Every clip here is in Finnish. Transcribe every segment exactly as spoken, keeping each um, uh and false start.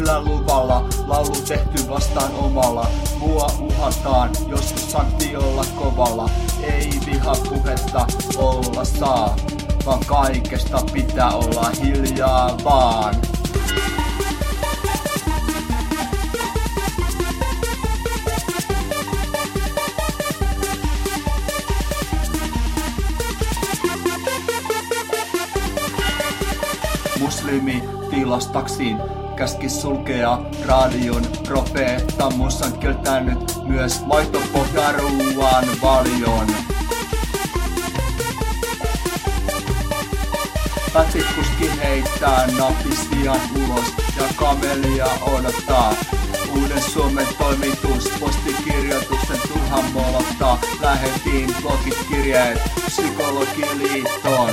Millä luvalla laulu tehty vastaan omalla? Mua uhataan, joskus sanktiolla kovalla. Ei vihapuhetta olla saa, vaan kaikesta pitää olla hiljaa vaan. Muslimi tilastaksiin käski sulkea radion. Profeettamus on kieltänyt myös maitopohjaruuan valion. Pätsikuski heittää napisiaan ulos ja kamelia odottaa. Uuden Suomen toimitus postikirjoituksen turhan molottaa. Lähetin blogit kirjeet Psykologiliittoon.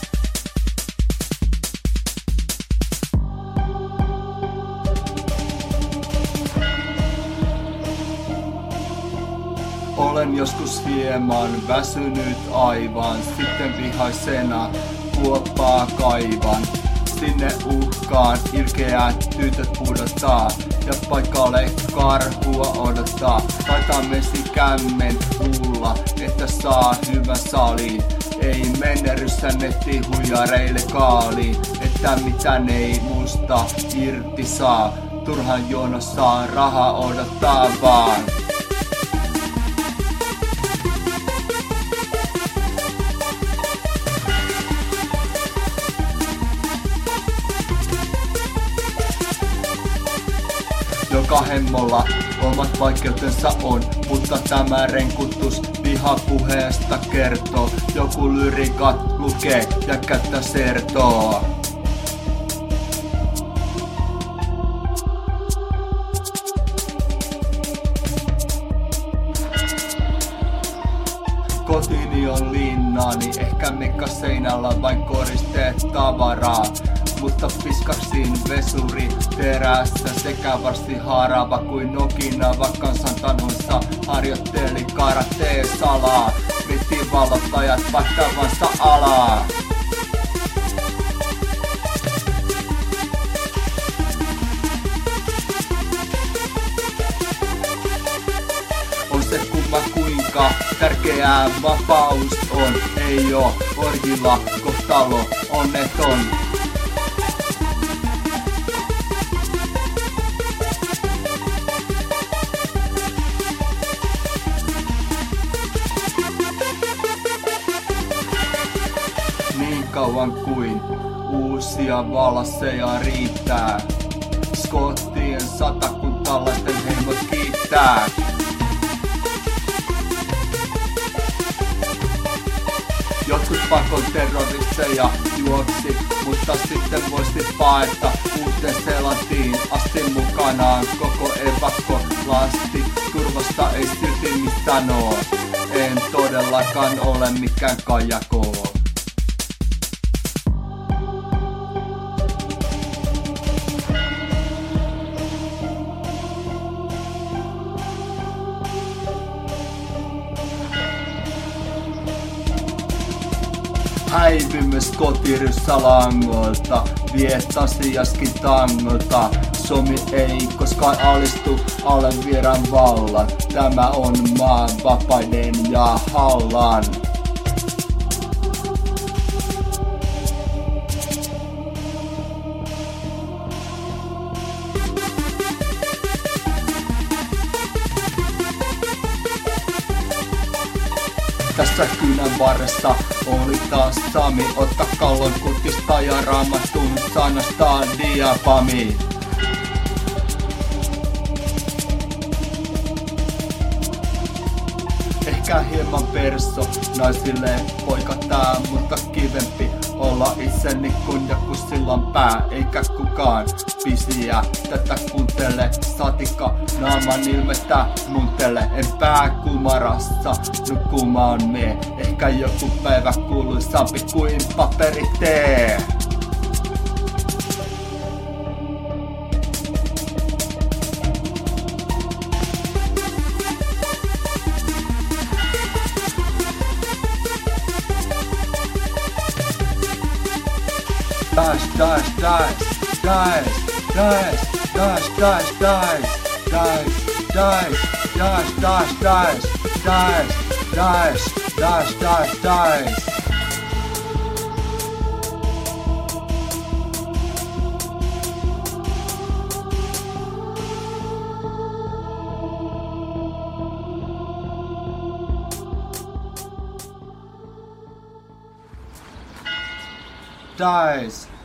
Olen joskus hieman väsynyt aivan, sitten vihaisena kuoppaa kaivan. Sinne uhkaan ilkeät tytöt pudottaa ja paikalle karhua odottaa. Laita mesikämmen luulla, että saa hyvän salin. Ei menneryssä nettihuijareille kaaliin, että mitään ei musta irti saa. Turhan jonossa raha odottaa vaan. Joka hemmolla omat vaikeutensa on, mutta tämä renkutus vihapuheesta kertoo. Joku lyrikat lukee ja kättä sertoo. Kotini on linnani, ehkä mekka seinällä vain koristeet tavaraa. Mutta piskaksin vesuri terässä sekä varsin harava kuin Nokinava kansantanhoissa harjoitteli karate-salaa. Miettii valottajat vaihtavansa alaa. On se kumma kuinka tärkeää vapaus on. Ei oo orjilla kohtalo onneton. Niin kauan kuin uusia valasseja riittää, Skottien satakuntalaisten heimot kiittää. Jotkut pakon terroristeja juoksi, mutta sitten voisi paeta uuteen Seelantiin asti mukanaan koko evakko lasti. Turvasta ei silti mitään oo, en todellakaan ole mikään kajakoo. Häivymme kotiryssä langolta, viet asiaskin tangolta. Suomi ei koskaan alistu alle vieran vallan. Tämä on maan vapaiden ja hallan. Tässä kynän varressa oli taas Sami. Otta kallon kutista ja raamatun sanasta diapami. Ehkä hieman perso naisille poika tää, mutta kivempi olla itseni kun joku silloin pää. Eikä kukaan pisiä tätä kuuntele, satika naaman ilmettä muntele. En pää kumarassa nukkumaan mee, ehkä joku päivä kuuluisampi kuin paperitee. Dash, dash, dash, dash, dice, dice, dice, dice, dice, dice, dice, dice, dice, dice, dice, dice, dice. Dice.